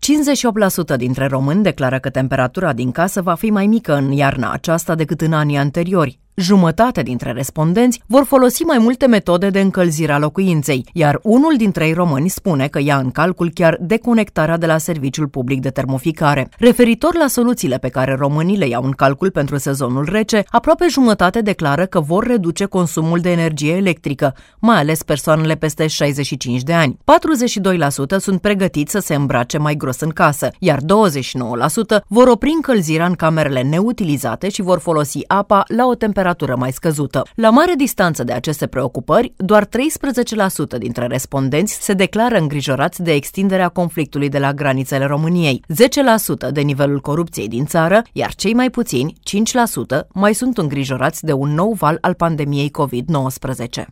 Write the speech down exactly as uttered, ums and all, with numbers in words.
cincizeci și opt la sută dintre români declară că temperatura din casă va fi mai mică în iarna aceasta decât în anii anteriori. Jumătate dintre respondenți vor folosi mai multe metode de încălzire a locuinței, iar unul dintre ei români spune că ia în calcul chiar deconectarea de la serviciul public de termoficare. Referitor la soluțiile pe care românii le iau în calcul pentru sezonul rece, aproape jumătate declară că vor reduce consumul de energie electrică, mai ales persoanele peste șaizeci și cinci de ani. patruzeci și doi la sută sunt pregătiți să se îmbrace mai gros în casă, iar douăzeci și nouă la sută vor opri încălzirea în camerele neutilizate și vor folosi apa la o temperatură mai scăzută. La mare distanță de aceste preocupări, doar treisprezece la sută dintre respondenți se declară îngrijorați de extinderea conflictului de la granițele României, zece la sută de nivelul corupției din țară, iar cei mai puțini, cinci la sută, mai sunt îngrijorați de un nou val al pandemiei covid nouăsprezece.